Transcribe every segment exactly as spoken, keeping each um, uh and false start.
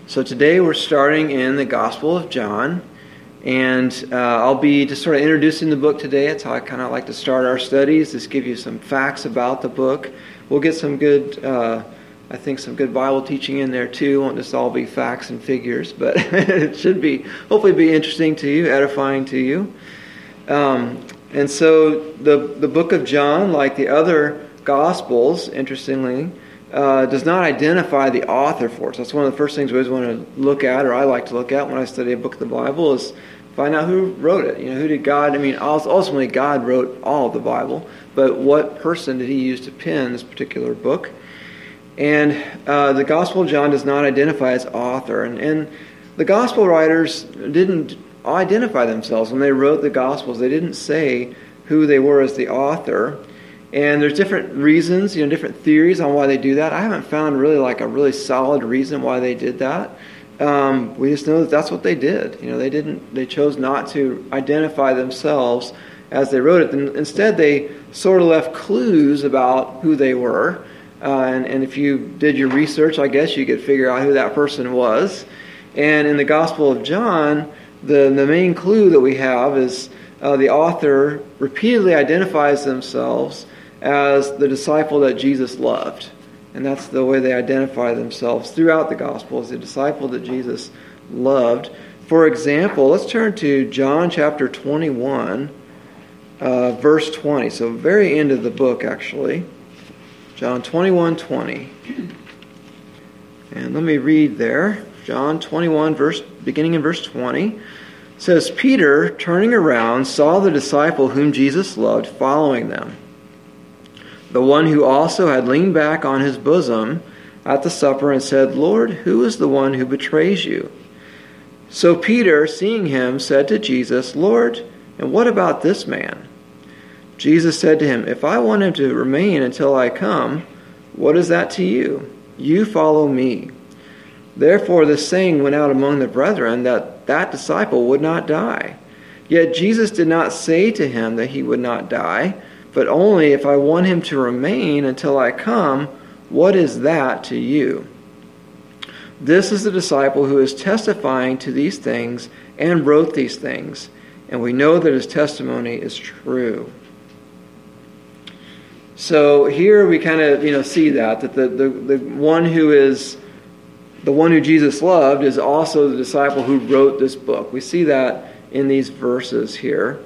So today we're starting in the Gospel of John, and uh, I'll be just sort of introducing the book today. That's how I kind of like to start our studies, just give you some facts about the book. We'll get some good, uh, I think some good Bible teaching in there too. It won't just all be facts and figures, but it should be, hopefully be interesting to you, edifying to you. Um, and so the, the book of John, like the other Gospels, interestingly, Uh, does not identify the author for us. That's one of the first things we always want to look at, or I like to look at when I study a book of the Bible, is find out who wrote it. You know, who did God, I mean, ultimately God wrote all of the Bible, but what person did he use to pen this particular book? And uh, the Gospel of John does not identify its author. And, and the Gospel writers didn't identify themselves when they wrote the Gospels. They didn't say who they were as the author. And there's different reasons, you know, different theories on why they do that. I haven't found really like a really solid reason why they did that. Um, we just know that that's what they did. You know, they didn't. They chose not to identify themselves as they wrote it. And instead, they sort of left clues about who they were. Uh, and, and if you did your research, I guess you could figure out who that person was. And in the Gospel of John, the the main clue that we have is uh, the author repeatedly identifies themselves as the disciple that Jesus loved. And that's the way they identify themselves throughout the gospel, as the disciple that Jesus loved. For example, let's turn to John chapter twenty-one, uh, verse twenty. So very end of the book, actually. John twenty-one twenty. And let me read there. John twenty-one, verse beginning in verse twenty. It says, Peter, turning around, saw the disciple whom Jesus loved following them, the one who also had leaned back on his bosom at the supper and said, Lord, who is the one who betrays you? So Peter, seeing him, said to Jesus, Lord, and what about this man? Jesus said to him, if I want him to remain until I come, what is that to you? You follow me. Therefore the saying went out among the brethren that that disciple would not die. Yet Jesus did not say to him that he would not die, but only if I want him to remain until I come, what is that to you? This is the disciple who is testifying to these things and wrote these things, and we know that his testimony is true. So here we kind of you know see that that the, the, the one who is the one who Jesus loved is also the disciple who wrote this book. We see that in these verses here.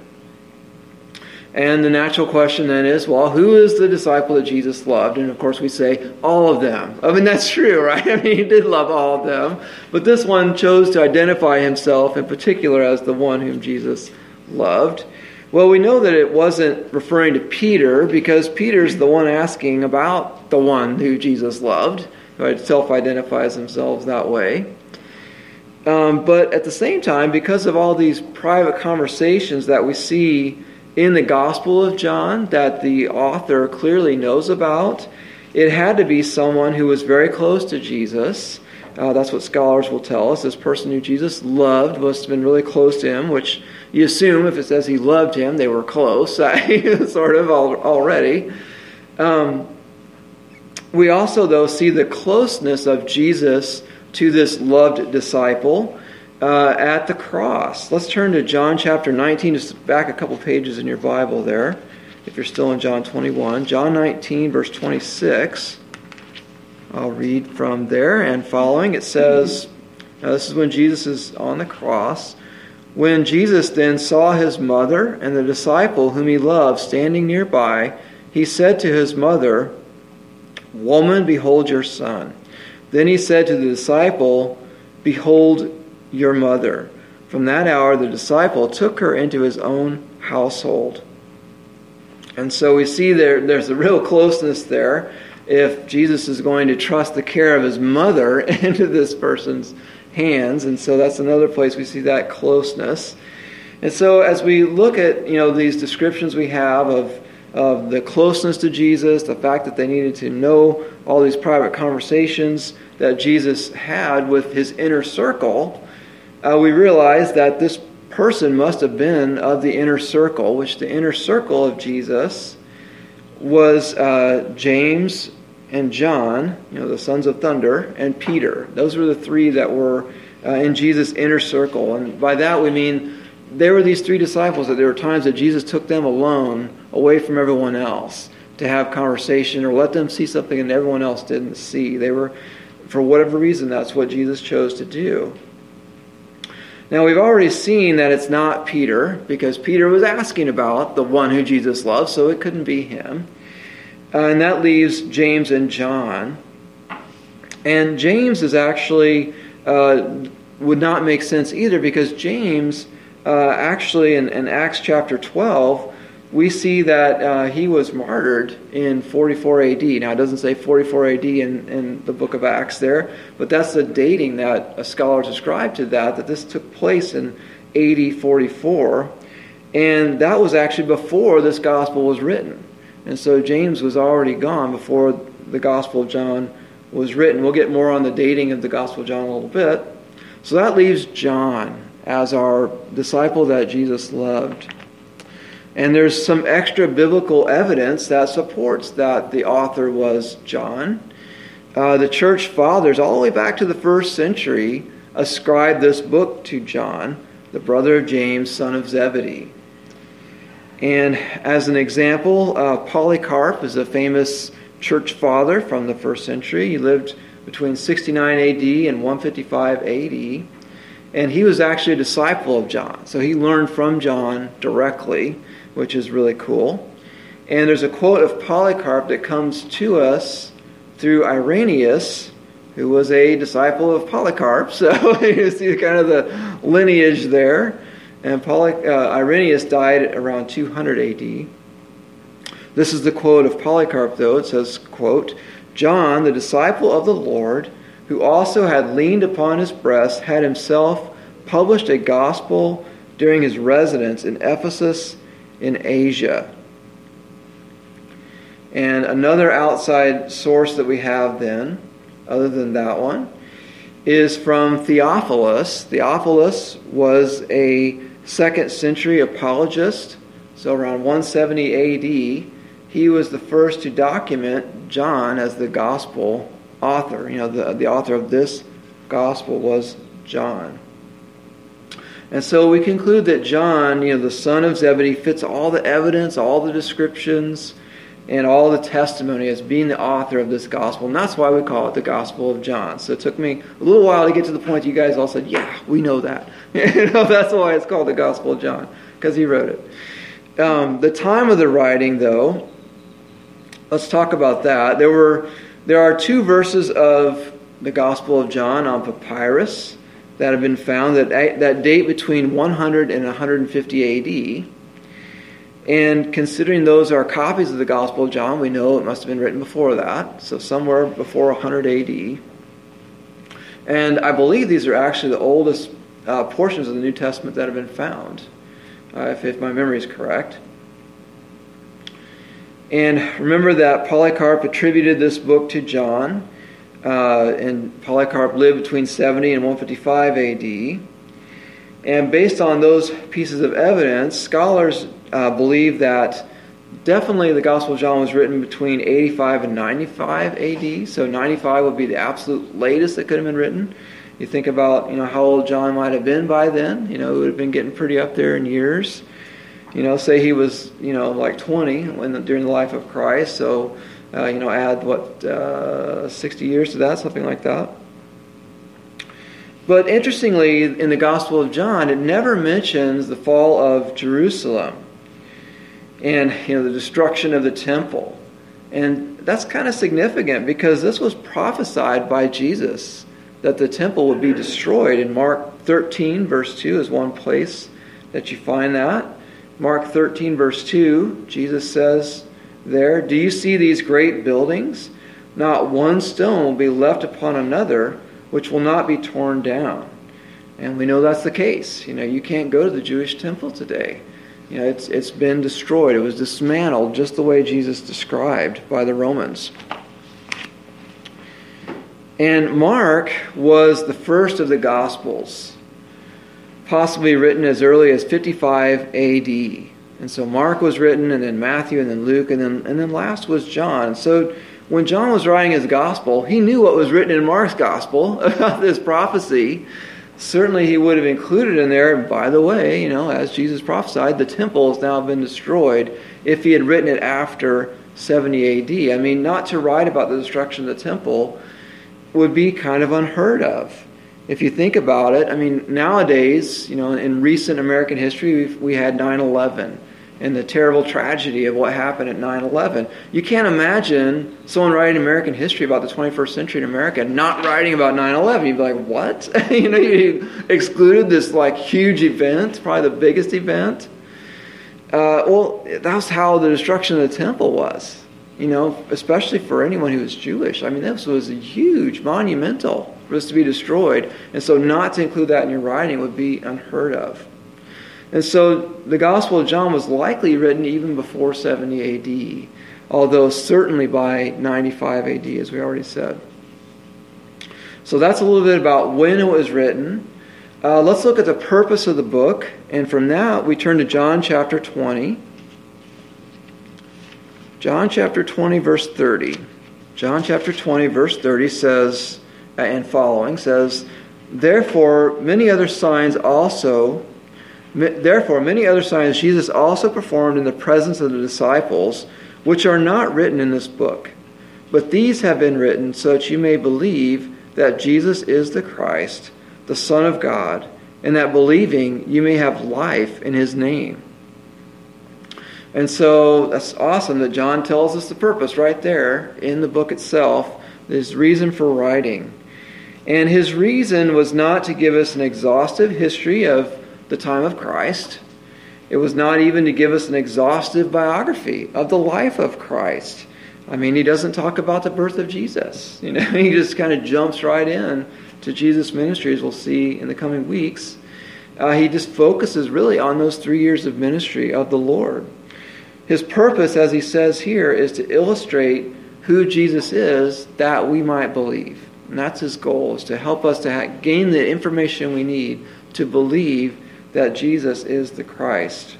And the natural question then is, well, who is the disciple that Jesus loved? And of course we say, all of them. I mean, that's true, right? I mean, he did love all of them. But this one chose to identify himself in particular as the one whom Jesus loved. Well, we know that it wasn't referring to Peter, because Peter's the one asking about the one who Jesus loved, who self-identifies themselves that way. Um, but at the same time, because of all these private conversations that we see in the Gospel of John that the author clearly knows about, it had to be someone who was very close to Jesus. Uh, that's what scholars will tell us. This person who Jesus loved must have been really close to him, which you assume if it says he loved him, they were close, sort of already. Um, we also, though, see the closeness of Jesus to this loved disciple Uh, at the cross. Let's turn to John chapter nineteen, just back a couple pages in your Bible there, if you're still in John twenty-one. John nineteen, verse twenty-six. I'll read from there and following. It says, now this is when Jesus is on the cross. When Jesus then saw his mother and the disciple whom he loved standing nearby, he said to his mother, Woman, behold your son. Then he said to the disciple, Behold your mother. From that hour the disciple took her into his own household. And so we see there there's a real closeness there if Jesus is going to trust the care of his mother into this person's hands. And so that's another place we see that closeness. And so as we look at you know these descriptions we have of of the closeness to Jesus, the fact that they needed to know all these private conversations that Jesus had with his inner circle, Uh, we realize that this person must have been of the inner circle, which the inner circle of Jesus was uh, James, and John, you know, the sons of thunder, and Peter. Those were the three that were uh, in Jesus' inner circle. And by that we mean there were these three disciples that there were times that Jesus took them alone, away from everyone else, to have conversation or let them see something that everyone else didn't see. They were, for whatever reason, that's what Jesus chose to do. Now, we've already seen that it's not Peter, because Peter was asking about the one who Jesus loved, so it couldn't be him. Uh, and that leaves James and John. And James is actually, uh, would not make sense either, because James, uh, actually in, in Acts chapter twelve, we see that uh, he was martyred in forty-four A D. Now, it doesn't say forty-four A D in, in the book of Acts there, but that's the dating that scholars ascribe to that, that this took place in A D forty-four. And that was actually before this gospel was written. And so James was already gone before the Gospel of John was written. We'll get more on the dating of the Gospel of John in a little bit. So that leaves John as our disciple that Jesus loved. And there's some extra biblical evidence that supports that the author was John. Uh, the church fathers, all the way back to the first century, ascribed this book to John, the brother of James, son of Zebedee. And as an example, uh, Polycarp is a famous church father from the first century. He lived between sixty-nine A D and one fifty-five A D. And he was actually a disciple of John. So he learned from John directly, which is really cool. And there's a quote of Polycarp that comes to us through Irenaeus, who was a disciple of Polycarp. So you see kind of the lineage there. And Poly, uh, Irenaeus died around two hundred A D. This is the quote of Polycarp, though. It says, quote, "John, the disciple of the Lord, who also had leaned upon his breast, had himself published a gospel during his residence in Ephesus in Asia." And another outside source that we have then, other than that one, is from Theophilus. Theophilus was a second century apologist, so around one seventy A D. He was the first to document John as the gospel author. You know, the, the author of this gospel was John. And so we conclude that John, you know, the son of Zebedee, fits all the evidence, all the descriptions, and all the testimony as being the author of this gospel. And that's why we call it the Gospel of John. So it took me a little while to get to the point you guys all said, yeah, we know that. You know, that's why it's called the Gospel of John, because he wrote it. Um, the time of the writing, though, let's talk about that. There were there are two verses of the Gospel of John on papyrus that have been found that that date between one hundred and one hundred fifty A D. And considering those are copies of the Gospel of John, we know it must have been written before that, so somewhere before one hundred A D. And I believe these are actually the oldest uh, portions of the New Testament that have been found, uh, if, if my memory is correct. And remember that Polycarp attributed this book to John, uh, and Polycarp lived between seventy and one fifty-five A D. And based on those pieces of evidence, scholars uh, believe that definitely the Gospel of John was written between eighty-five and ninety-five A D. So ninety-five would be the absolute latest that could have been written. You think about, you know, how old John might have been by then. You know, he would have been getting pretty up there in years. You know, say he was, you know, like twenty when the, during the life of Christ. So, uh, you know, add, what, uh, sixty years to that, something like that. But interestingly, in the Gospel of John, it never mentions the fall of Jerusalem and, you know, the destruction of the temple. And that's kind of significant because this was prophesied by Jesus, that the temple would be destroyed. In Mark thirteen, verse two is one place that you find that. Mark thirteen, verse two, Jesus says there, "Do you see these great buildings? Not one stone will be left upon another, which will not be torn down." And we know that's the case. You know, you can't go to the Jewish temple today. You know, it's it's been destroyed. It was dismantled just the way Jesus described by the Romans. And Mark was the first of the Gospels, possibly written as early as fifty-five A D. And so Mark was written, and then Matthew, and then Luke, and then and then last was John. So when John was writing his gospel, he knew what was written in Mark's gospel about this prophecy. Certainly he would have included in there, by the way, you know, as Jesus prophesied, the temple has now been destroyed, if he had written it after seventy A D. I mean, not to write about the destruction of the temple would be kind of unheard of. If you think about it, I mean, nowadays, you know, in recent American history, we've, we had nine eleven and the terrible tragedy of what happened at nine eleven. You can't imagine someone writing American history about the twenty-first century in America not writing about nine eleven. You'd be like, what? you know, you excluded this like huge event, probably the biggest event. Uh, well, that's how the destruction of the temple was, you know, especially for anyone who was Jewish. I mean, this was huge, monumental for this to be destroyed. And so not to include that in your writing would be unheard of. And so the Gospel of John was likely written even before seventy A D, although certainly by ninety-five A D, as we already said. So that's a little bit about when it was written. Uh, let's look at the purpose of the book. And from that, we turn to John chapter twenty. John chapter twenty, verse thirty. John chapter twenty, verse thirty says, and following, says, Therefore, many other signs also... Therefore, many other signs Jesus also performed in the presence of the disciples, which are not written in this book. But these have been written so that you may believe that Jesus is the Christ, the Son of God, and that believing you may have life in his name. And so that's awesome that John tells us the purpose right there in the book itself, his reason for writing. And his reason was not to give us an exhaustive history of the time of Christ. It was not even to give us an exhaustive biography of the life of Christ. I mean, he doesn't talk about the birth of Jesus. You know, he just kind of jumps right in to Jesus' ministry, as we'll see in the coming weeks. Uh, he just focuses really on those three years of ministry of the Lord. His purpose, as he says here, is to illustrate who Jesus is, that we might believe. And that's his goal, is to help us to ha- gain the information we need to believe that Jesus is the Christ.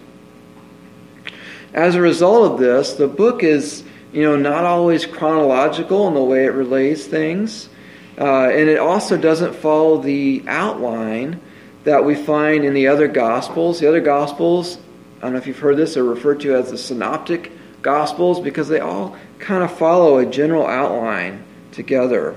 As a result of this, the book is, you know, not always chronological in the way it relays things. Uh, and it also doesn't follow the outline that we find in the other Gospels. The other Gospels, I don't know if you've heard this, are referred to as the Synoptic Gospels because they all kind of follow a general outline together.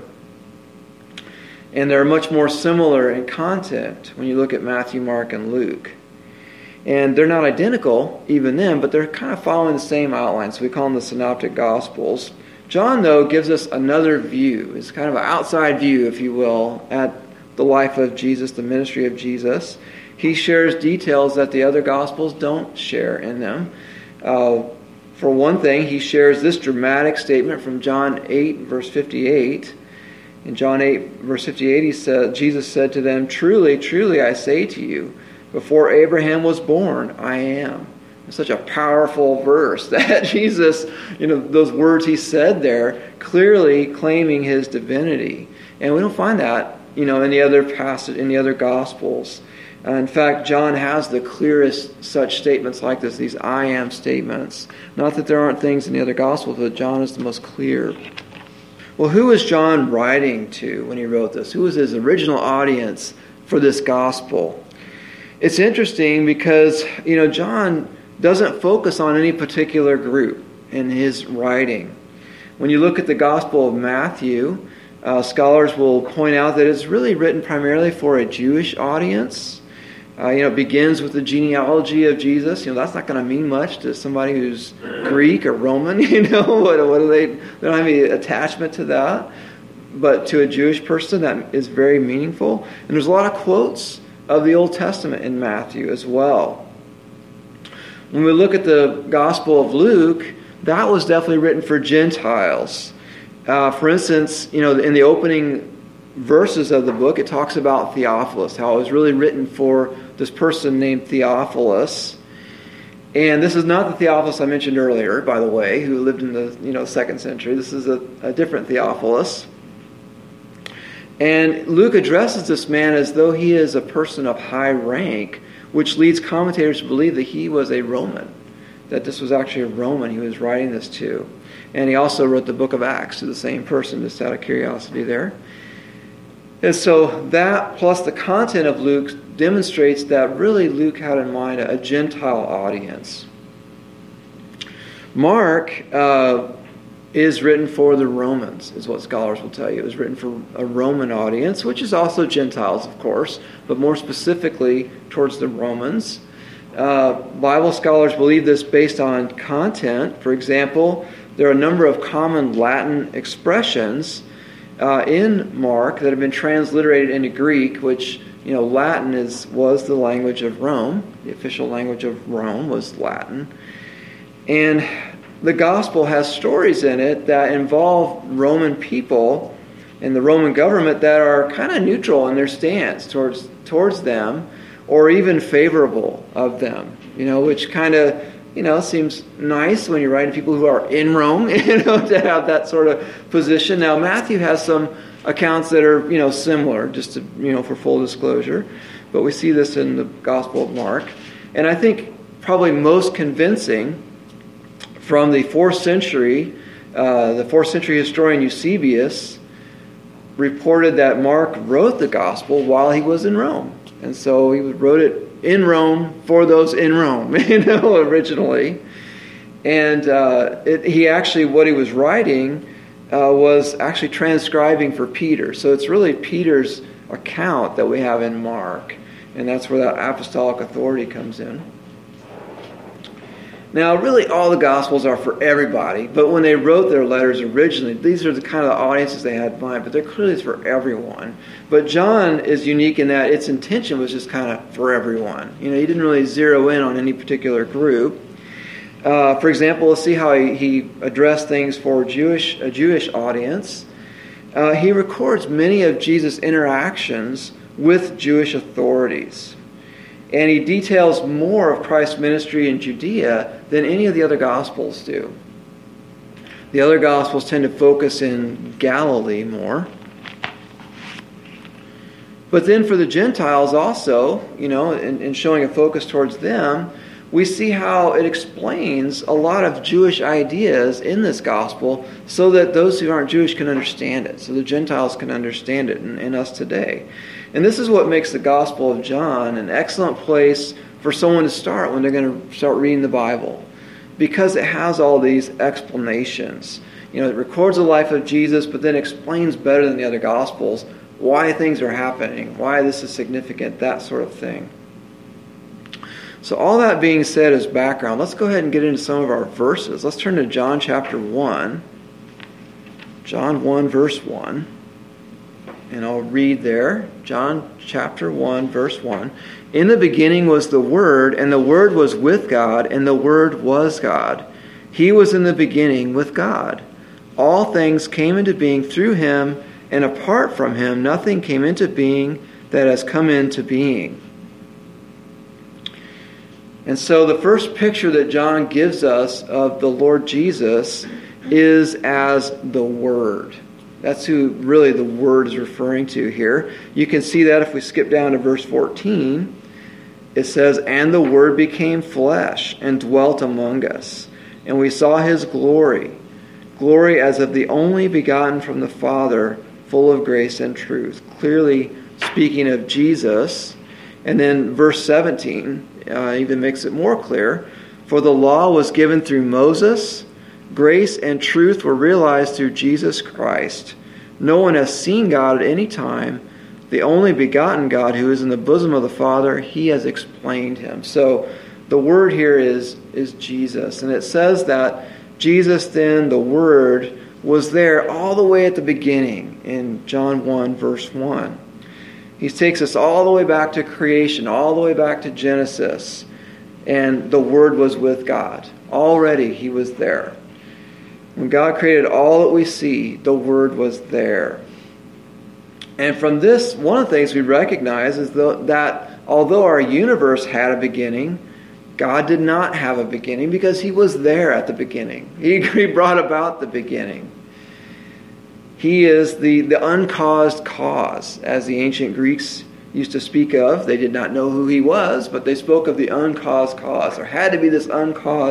And they're much more similar in content when you look at Matthew, Mark, and Luke. And they're not identical even then, but they're kind of following the same outline. So we call them the Synoptic Gospels. John, though, gives us another view. It's kind of an outside view, if you will, at the life of Jesus, the ministry of Jesus. He shares details that the other Gospels don't share in them. Uh, for one thing, he shares this dramatic statement from John eight, verse fifty-eight. In John eight, verse fifty-eight, he said, Jesus said to them, Truly, truly, I say to you, before Abraham was born, I am. It's such a powerful verse that Jesus, you know, those words he said there, clearly claiming his divinity. And we don't find that, you know, in the other passage, in the other Gospels. Uh, in fact, John has the clearest such statements like this, these I am statements. Not that there aren't things in the other Gospels, but John is the most clear. Well, who was John writing to when he wrote this? Who was his original audience for this gospel? It's interesting because, you know, John doesn't focus on any particular group in his writing. When you look at the Gospel of Matthew, uh, scholars will point out that it's really written primarily for a Jewish audience. Uh, you know, it begins with the genealogy of Jesus. You know, that's not going to mean much to somebody who's Greek or Roman. You know, what, what do they? They don't have any attachment to that. But to a Jewish person, that is very meaningful. And there's a lot of quotes of the Old Testament in Matthew as well. When we look at the Gospel of Luke, that was definitely written for Gentiles. Uh, for instance, you know, in the opening verses of the book, it talks about Theophilus, how it was really written for this person named Theophilus. And this is not the Theophilus I mentioned earlier, by the way, who lived in the you know second century. This is a, a different Theophilus. And Luke addresses this man as though he is a person of high rank, which leads commentators to believe that he was a Roman, that this was actually a Roman he was writing this to. And he also wrote the book of Acts to the same person, just out of curiosity there. And so that plus the content of Luke demonstrates that really Luke had in mind a Gentile audience. Mark uh, is written for the Romans, is what scholars will tell you. It was written for a Roman audience, which is also Gentiles, of course, but more specifically towards the Romans. Uh, Bible scholars believe this based on content. For example, there are a number of common Latin expressions uh, in Mark that have been transliterated into Greek, which, you know, Latin is was the language of Rome. The official language of Rome was Latin. And the gospel has stories in it that involve Roman people and the Roman government that are kind of neutral in their stance towards towards them, or even favorable of them, you know, which kind of, you know, seems nice when you're writing people who are in Rome, you know, to have that sort of position. Now, Matthew has some accounts that are, you know, similar, just to, you know, for full disclosure, but we see this in the Gospel of Mark. And I think probably most convincing from the fourth century, uh, the fourth century historian Eusebius reported that Mark wrote the Gospel while he was in Rome. And so he wrote it in Rome for those in Rome, you know, originally. And uh, it, he actually, what he was writing uh, was actually transcribing for Peter. So it's really Peter's account that we have in Mark. And that's where that apostolic authority comes in. Now, really, all the Gospels are for everybody, but when they wrote their letters originally, these are the kind of the audiences they had in mind, but they're clearly for everyone. But John is unique in that its intention was just kind of for everyone. You know, he didn't really zero in on any particular group. Uh, for example, let's see how he, he addressed things for Jewish a Jewish audience. Uh, he records many of Jesus' interactions with Jewish authorities. And he details more of Christ's ministry in Judea than any of the other Gospels do. The other Gospels tend to focus in Galilee more. But then for the Gentiles also, you know, in, in showing a focus towards them, we see how it explains a lot of Jewish ideas in this Gospel so that those who aren't Jewish can understand it, so the Gentiles can understand it, and, and us today. And this is what makes the Gospel of John an excellent place for someone to start when they're going to start reading the Bible, because it has all these explanations. You know, it records the life of Jesus, but then explains better than the other Gospels why things are happening, why this is significant, that sort of thing. So all that being said as background, let's go ahead and get into some of our verses. Let's turn to John chapter one. John one, verse one. And I'll read there, John chapter one, verse one. In the beginning was the Word, and the Word was with God, and the Word was God. He was in the beginning with God. All things came into being through him, and apart from him, nothing came into being that has come into being. And so the first picture that John gives us of the Lord Jesus is as the Word. That's who really the Word is referring to here. You can see that if we skip down to verse fourteen. It says, "And the Word became flesh and dwelt among us. And we saw his glory, glory as of the only begotten from the Father, full of grace and truth." Clearly speaking of Jesus. And then verse seventeen uh, even makes it more clear. "For the law was given through Moses, grace and truth were realized through Jesus Christ. No one has seen God at any time. The only begotten God who is in the bosom of the Father, he has explained him." So the word here is, is Jesus. And it says that Jesus then, the Word, was there all the way at the beginning in John one, verse one. He takes us all the way back to creation, all the way back to Genesis. And the Word was with God. Already he was there. When God created all that we see, the Word was there. And from this, one of the things we recognize is that although our universe had a beginning, God did not have a beginning because he was there at the beginning. He brought about the beginning. He is the, the uncaused cause, as the ancient Greeks used to speak of. They did not know who he was, but they spoke of the uncaused cause. There had to be this uncaused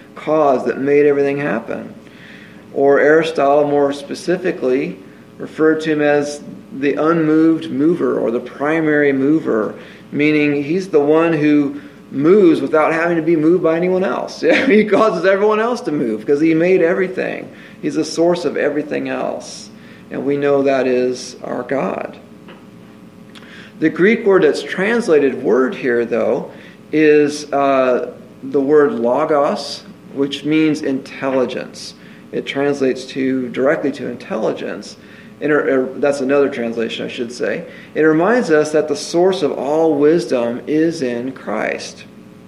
cause that made everything happen. Or Aristotle, more specifically, referred to him as the unmoved mover or the primary mover, meaning he's the one who moves without having to be moved by anyone else. He causes everyone else to move because he made everything. He's the source of everything else. And we know that is our God. The Greek word that's translated word here, though, is uh, the word logos, which means intelligence. It translates to directly to intelligence. And or, or, that's another translation, I should say. It reminds us that the source of all wisdom is in Christ.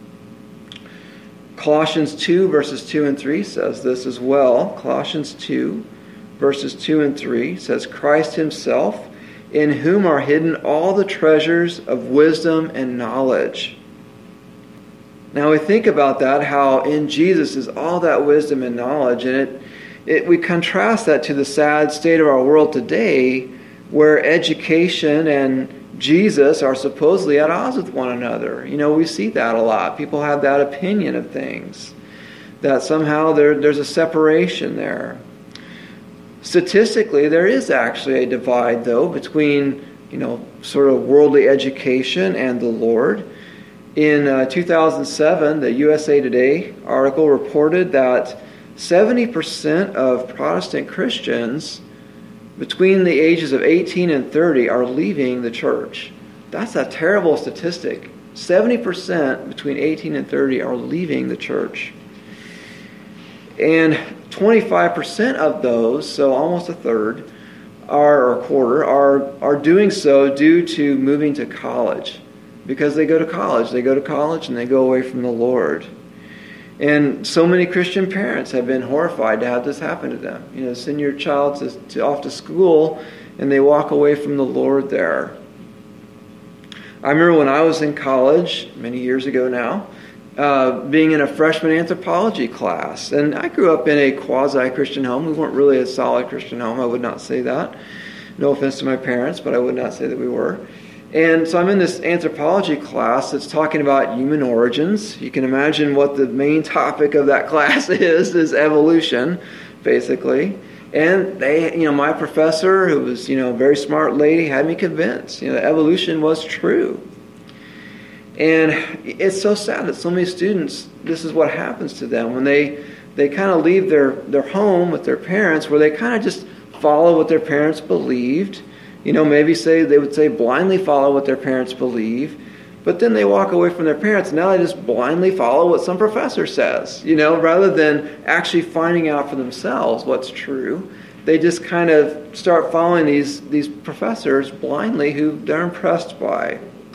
Colossians two, verses two and three says this as well. Colossians two, verses two and three says, Christ himself, in whom are hidden all the treasures of wisdom and knowledge. Now we think about that, how in Jesus is all that wisdom and knowledge, and it It, we contrast that to the sad state of our world today, where education and Jesus are supposedly at odds with one another. You know, we see that a lot. People have that opinion of things, that somehow there, there's a separation there. Statistically, there is actually a divide, though, between, you know, sort of worldly education and the Lord. In uh, two thousand seven, the U S A Today article reported that seventy percent of Protestant Christians between the ages of eighteen and thirty are leaving the church. That's a terrible statistic. seventy percent between eighteen and thirty are leaving the church. And twenty-five percent of those, so almost a third, are, or a quarter, are, are doing so due to moving to college. Because they go to college. They go to college and they go away from the Lord. And so many Christian parents have been horrified to have this happen to them. You know, send your child to, to, off to school and they walk away from the Lord there. I remember when I was in college, many years ago now, uh, being in a freshman anthropology class. And I grew up in a quasi-Christian home. We weren't really a solid Christian home. I would not say that. No offense to my parents, but I would not say that we were. And so I'm in this anthropology class that's talking about human origins. You can imagine what the main topic of that class is, is evolution, basically. And they, you know, my professor, who was, you know, a very smart lady, had me convinced, you know, that evolution was true. And it's so sad that so many students, this is what happens to them when they, they kind of leave their, their home with their parents, where they kind of just follow what their parents believed. You know, maybe say they would say blindly follow what their parents believe, but then they walk away from their parents and now they just blindly follow what some professor says, you know, rather than actually finding out for themselves what's true. They just kind of start following these, these professors blindly who they're impressed by.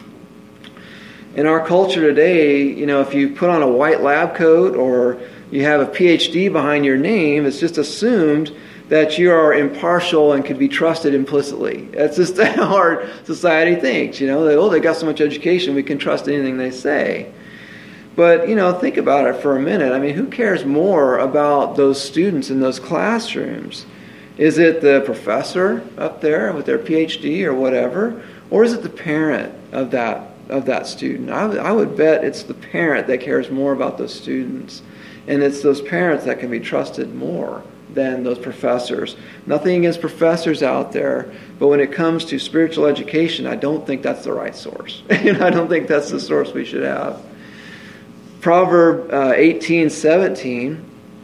In our culture today, you know, if you put on a white lab coat or you have a P H D behind your name, it's just assumed that you are impartial and could be trusted implicitly. That's just how our society thinks, you know. They, oh, they got so much education, we can trust anything they say. But, you know, think about it for a minute. I mean, who cares more about those students in those classrooms? Is it the professor up there with their P H D or whatever? Or is it the parent of that of that student? I, I would bet it's the parent that cares more about those students. And it's those parents that can be trusted more than those professors. Nothing against professors out there, but when it comes to spiritual education, I don't think that's the right source. And I don't think that's the source we should have. Proverb uh, eighteen seventeen.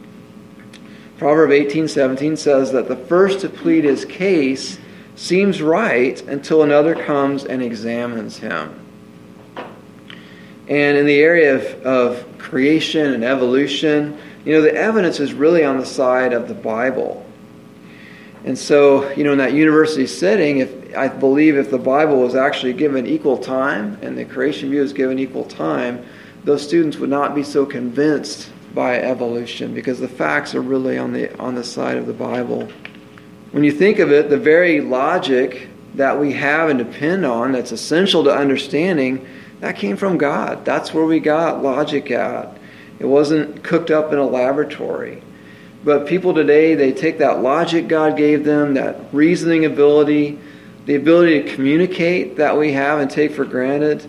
Proverb eighteen seventeen says that the first to plead his case seems right until another comes and examines him. And in the area of, of creation and evolution, you know, the evidence is really on the side of the Bible. And so, you know, in that university setting, if I believe if the Bible was actually given equal time and the creation view is given equal time, those students would not be so convinced by evolution because the facts are really on the on the side of the Bible. When you think of it, the very logic that we have and depend on that's essential to understanding, that came from God. That's where we got logic at. It wasn't cooked up in a laboratory. But people today, they take that logic God gave them, that reasoning ability, the ability to communicate that we have and take for granted,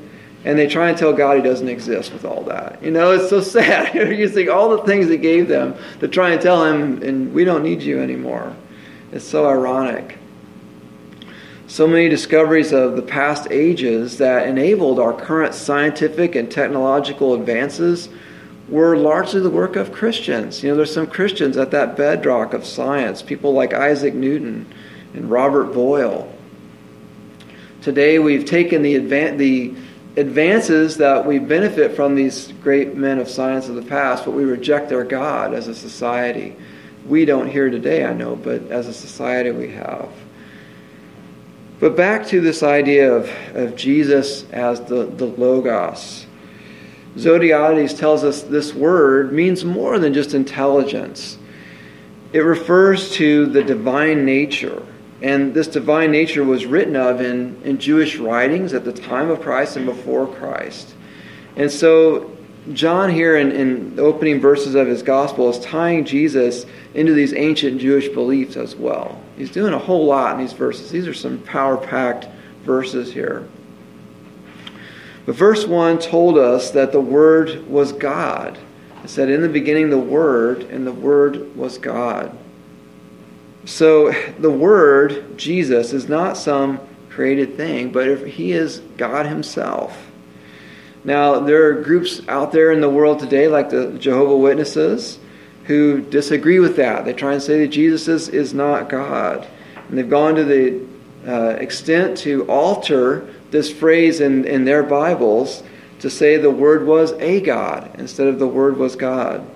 And they try and tell God he doesn't exist with all that. You know, it's so sad. You're using all the things he gave them to try and tell him, and we don't need you anymore. It's so ironic. So many discoveries of the past ages that enabled our current scientific and technological advances were largely the work of Christians. You know, there's some Christians at that bedrock of science, people like Isaac Newton and Robert Boyle. Today we've taken the advan- the advances that we benefit from these great men of science of the past, but we reject their God as a society. We don't here today, I know, but as a society we have. But back to this idea of, of Jesus as the, the Logos. Zodhiates tells us this word means more than just intelligence. It refers to the divine nature. And this divine nature was written of in, in Jewish writings at the time of Christ and before Christ. And so John here in, in the opening verses of his gospel is tying Jesus into these ancient Jewish beliefs as well. He's doing a whole lot in these verses. These are some power-packed verses here. But verse one told us that the Word was God. It said, in the beginning the Word, and the Word was God. So the Word, Jesus, is not some created thing, but he is God himself. Now, there are groups out there in the world today, like the Jehovah's Witnesses, who disagree with that. They try and say that Jesus is, is not God. And they've gone to the uh, extent to alter this phrase in, in their Bibles to say the Word was a God instead of the Word was God.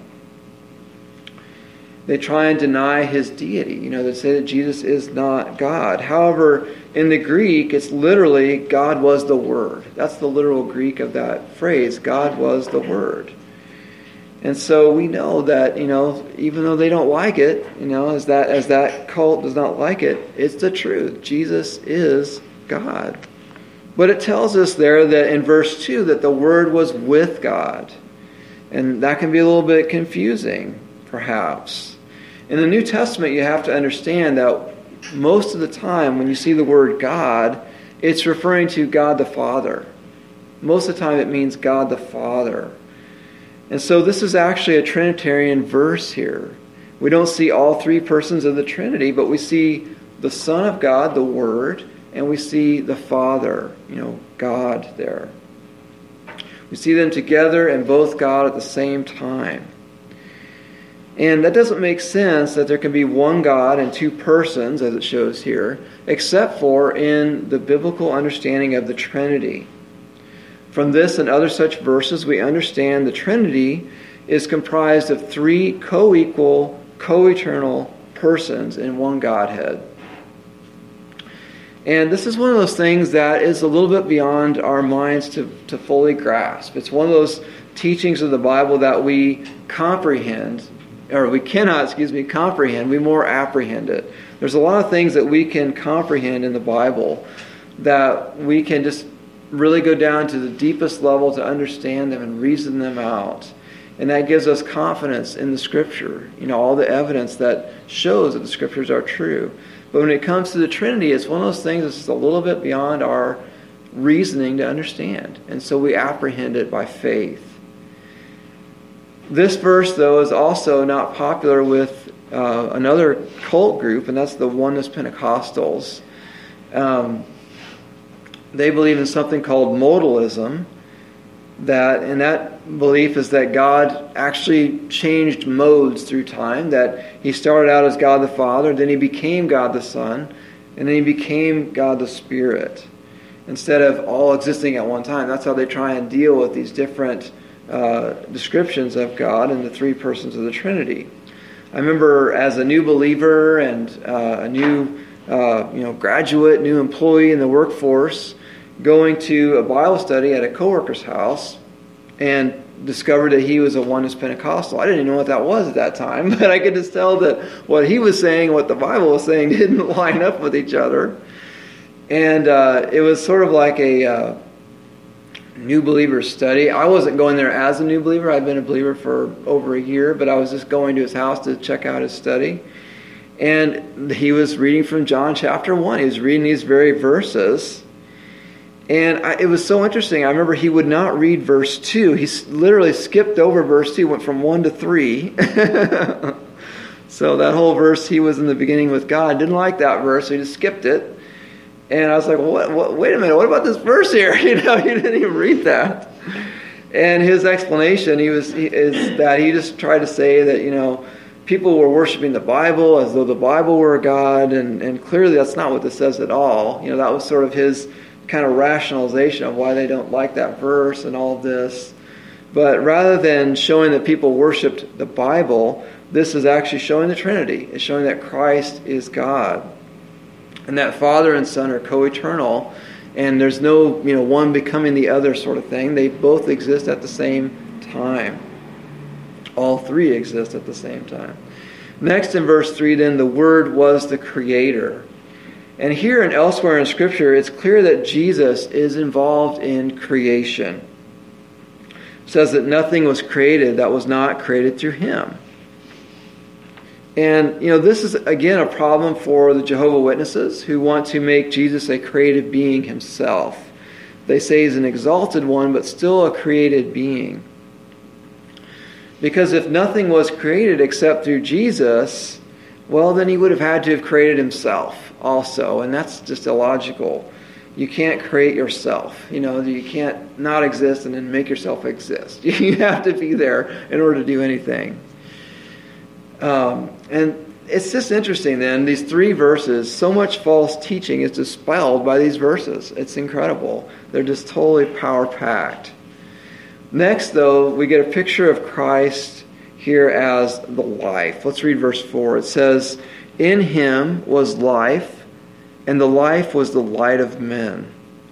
They try and deny his deity. You know, they say that Jesus is not God. However, in the Greek, it's literally God was the Word. That's the literal Greek of that phrase. God was the Word. And so we know that, you know, even though they don't like it, you know, as that as that cult does not like it, it's the truth. Jesus is God. But it tells us there that in verse two that the Word was with God. And that can be a little bit confusing, perhaps. In the New Testament, you have to understand that most of the time when you see the word God, it's referring to God the Father. Most of the time it means God the Father. And so this is actually a Trinitarian verse here. We don't see all three persons of the Trinity, but we see the Son of God, the Word, and we see the Father, you know, God there. We see them together and both God at the same time. And that doesn't make sense that there can be one God and two persons, as it shows here, except for in the biblical understanding of the Trinity. From this and other such verses, we understand the Trinity is comprised of three co-equal, co-eternal persons in one Godhead. And this is one of those things that is a little bit beyond our minds to, to fully grasp. It's one of those teachings of the Bible that we comprehend, or we cannot, excuse me, comprehend. We more apprehend it. There's a lot of things that we can comprehend in the Bible that we can just really go down to the deepest level to understand them and reason them out. And that gives us confidence in the Scripture. You know, all the evidence that shows that the Scriptures are true. But when it comes to the Trinity, it's one of those things that's just a little bit beyond our reasoning to understand. And so we apprehend it by faith. This verse, though, is also not popular with uh, another cult group, and that's the Oneness Pentecostals. Um, they believe in something called modalism, that, and that belief is that God actually changed modes through time, that he started out as God the Father, then he became God the Son, and then he became God the Spirit, instead of all existing at one time. That's how they try and deal with these different Uh, descriptions of God and the three persons of the Trinity. I remember as a new believer and uh, a new uh, you know, graduate, new employee in the workforce, going to a Bible study at a coworker's house and discovered that he was a Oneness Pentecostal. I didn't even know what that was at that time, but I could just tell that what he was saying, what the Bible was saying, didn't line up with each other. And uh, it was sort of like a uh, new believer study. I wasn't going there as a new believer. I'd been a believer for over a year, but I was just going to his house to check out his study. And he was reading from John chapter one. He was reading these very verses. And I, it was so interesting. I remember he would not read verse two. He s- literally skipped over verse two, went from one to three. So that whole verse, he was in the beginning with God, didn't like that verse, so he just skipped it. And I was like, well, what, what, wait a minute, what about this verse here? You know, he didn't even read that. And his explanation he was he, is that he just tried to say that, you know, people were worshiping the Bible as though the Bible were God, and, and clearly that's not what this says at all. You know, that was sort of his kind of rationalization of why they don't like that verse and all of this. But rather than showing that people worshipped the Bible, this is actually showing the Trinity. It's showing that Christ is God, and that Father and Son are co-eternal, and there's no, you know, one becoming the other sort of thing. They both exist at the same time. All three exist at the same time. Next in verse three, then, the Word was the Creator. And here and elsewhere in Scripture, it's clear that Jesus is involved in creation. It says that nothing was created that was not created through Him. And, you know, this is, again, a problem for the Jehovah's Witnesses who want to make Jesus a created being himself. They say he's an exalted one, but still a created being. Because if nothing was created except through Jesus, well, then he would have had to have created himself also. And that's just illogical. You can't create yourself. You know, you can't not exist and then make yourself exist. You have to be there in order to do anything. Um, and it's just interesting then, these three verses, so much false teaching is dispelled by these verses. It's incredible. They're just totally power-packed. Next, though, we get a picture of Christ here as the life. Let's read verse four. It says, "In him was life, and the life was the light of men."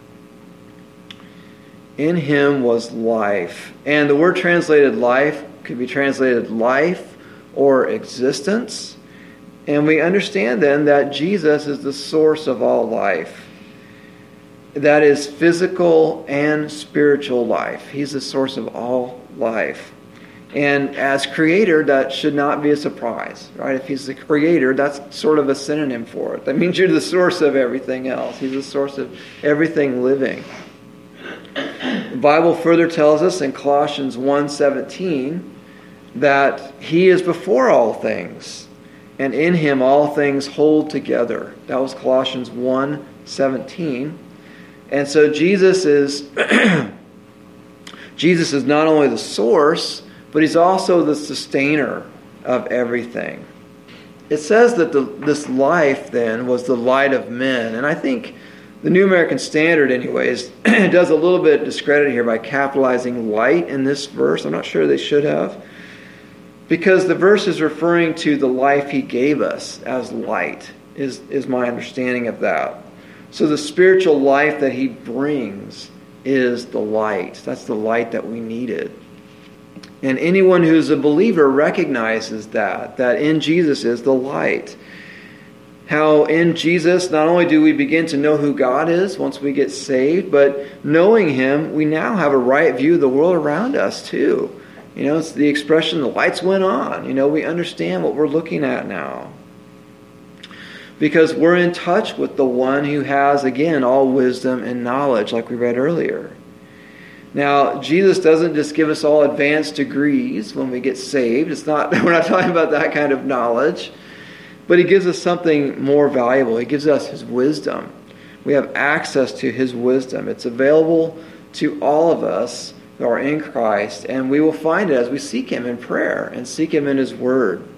In him was life. And the word translated life could be translated life or existence. And we understand then that Jesus is the source of all life. That is physical and spiritual life. He's the source of all life. And as creator, that should not be a surprise, right? If he's the creator, that's sort of a synonym for it. That means you're the source of everything else. He's the source of everything living. The Bible further tells us in Colossians one seventeen that he is before all things, and in him all things hold together. That was Colossians one seventeen. And so Jesus is Jesus is not only the source, but he's also the sustainer of everything. It says that the, this life then was the light of men. And I think the New American Standard anyways does a little bit of discredit here by capitalizing light in this verse. I'm not sure they should have. Because the verse is referring to the life he gave us as light, is, is my understanding of that. So the spiritual life that he brings is the light. That's the light that we needed. And anyone who's a believer recognizes that, that in Jesus is the light. How in Jesus, not only do we begin to know who God is once we get saved, but knowing him, we now have a right view of the world around us too. You know, it's the expression, the lights went on. You know, we understand what we're looking at now. Because we're in touch with the one who has, again, all wisdom and knowledge, like we read earlier. Now, Jesus doesn't just give us all advanced degrees when we get saved. It's not, we're not talking about that kind of knowledge. But he gives us something more valuable. He gives us his wisdom. We have access to his wisdom. It's available to all of us who are in Christ, and we will find it as we seek him in prayer and seek him in his word.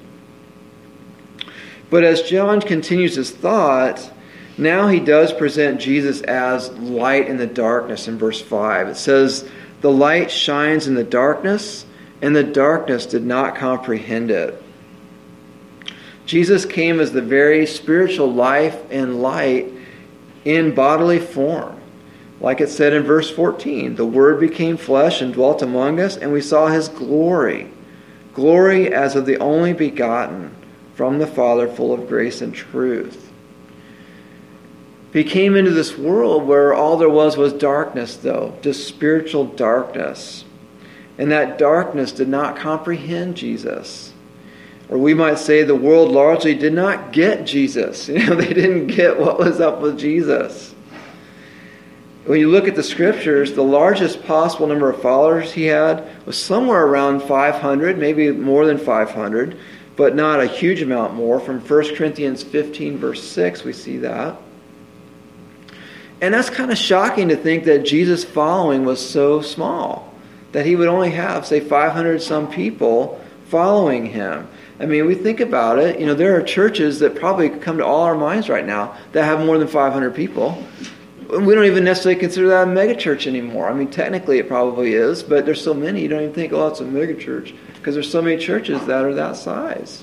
But as John continues his thought, now he does present Jesus as light in the darkness in verse five. It says, "The light shines in the darkness, and the darkness did not comprehend it." Jesus came as the very spiritual life and light in bodily form. Like it said in verse fourteen, "The Word became flesh and dwelt among us, and we saw his glory, glory as of the only begotten from the Father, full of grace and truth." He came into this world where all there was was darkness, though, just spiritual darkness. And that darkness did not comprehend Jesus. Or we might say the world largely did not get Jesus. You know, they didn't get what was up with Jesus. When you look at the scriptures, the largest possible number of followers he had was somewhere around five hundred, maybe more than five hundred, but not a huge amount more. From First Corinthians fifteen, verse six, we see that. And that's kind of shocking to think that Jesus' following was so small, that he would only have, say, five hundred some people following him. I mean, we think about it, you know, there are churches that probably come to all our minds right now that have more than five hundred people. We don't even necessarily consider that a megachurch anymore. I mean, technically it probably is, but there's so many, you don't even think, oh, it's a megachurch, because there's so many churches that are that size.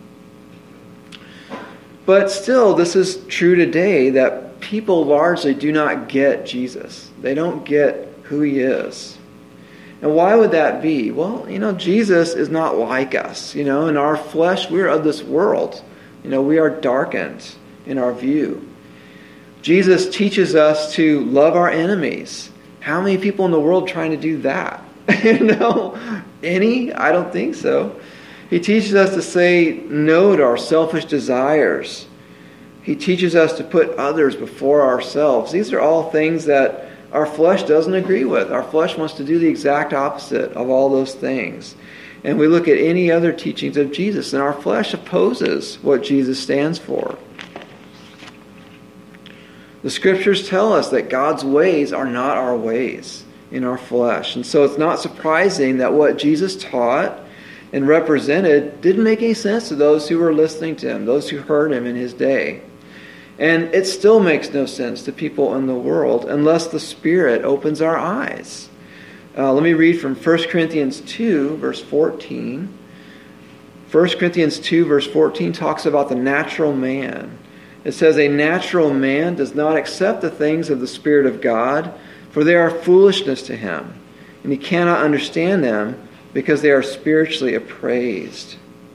But still, this is true today, that people largely do not get Jesus. They don't get who he is. And why would that be? Well, you know, Jesus is not like us. You know, in our flesh, we're of this world. You know, we are darkened in our view. Jesus teaches us to love our enemies. How many people in the world trying to do that? You know, any? I don't think so. He teaches us to say no to our selfish desires. He teaches us to put others before ourselves. These are all things that our flesh doesn't agree with. Our flesh wants to do the exact opposite of all those things. And we look at any other teachings of Jesus, and our flesh opposes what Jesus stands for. The scriptures tell us that God's ways are not our ways in our flesh. And so it's not surprising that what Jesus taught and represented didn't make any sense to those who were listening to him, those who heard him in his day. And it still makes no sense to people in the world unless the Spirit opens our eyes. Uh, let me read from First Corinthians two, verse fourteen. First Corinthians two, verse fourteen talks about the natural man. It says, "A natural man does not accept the things of the Spirit of God, for they are foolishness to him, and he cannot understand them because they are spiritually appraised."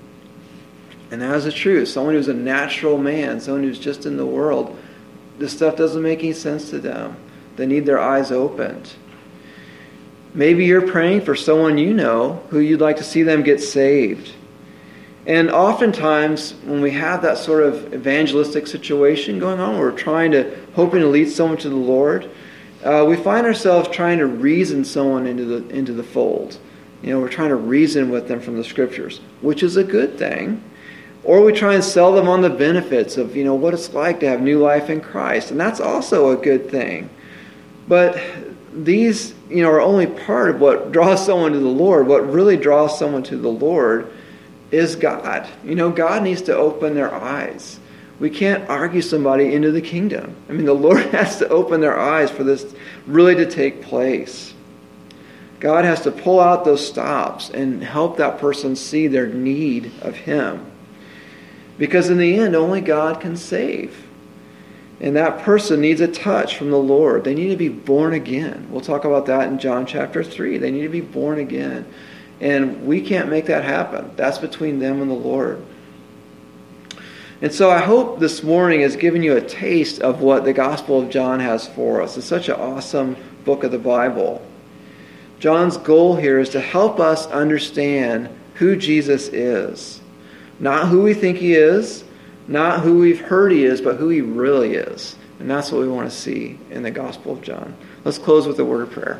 And that is the truth. Someone who's a natural man, someone who's just in the world, this stuff doesn't make any sense to them. They need their eyes opened. Maybe you're praying for someone you know who you'd like to see them get saved. And oftentimes, when we have that sort of evangelistic situation going on, where we're trying to, hoping to lead someone to the Lord, uh, we find ourselves trying to reason someone into the into the fold. You know, we're trying to reason with them from the Scriptures, which is a good thing. Or we try and sell them on the benefits of, you know, what it's like to have new life in Christ. And that's also a good thing. But these, you know, are only part of what draws someone to the Lord. What really draws someone to the Lord is God. You know, God needs to open their eyes. We can't argue somebody into the kingdom. I mean, the Lord has to open their eyes for this really to take place. God has to pull out those stops and help that person see their need of Him. Because in the end, only God can save. And that person needs a touch from the Lord. They need to be born again. We'll talk about that in John chapter three. They need to be born again. And we can't make that happen. That's between them and the Lord. And so I hope this morning has given you a taste of what the Gospel of John has for us. It's such an awesome book of the Bible. John's goal here is to help us understand who Jesus is. Not who we think He is, not who we've heard He is, but who He really is. And that's what we want to see in the Gospel of John. Let's close with a word of prayer.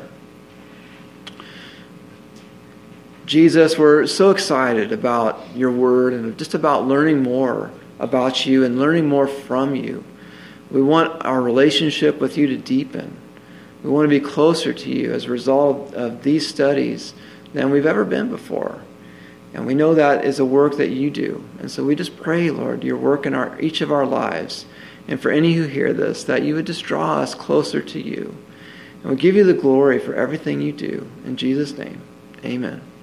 Jesus, we're so excited about your word and just about learning more about you and learning more from you. We want our relationship with you to deepen. We want to be closer to you as a result of these studies than we've ever been before. And we know that is a work that you do. And so we just pray, Lord, your work in our each of our lives. And for any who hear this, that you would just draw us closer to you. And we give you the glory for everything you do. In Jesus' name, amen.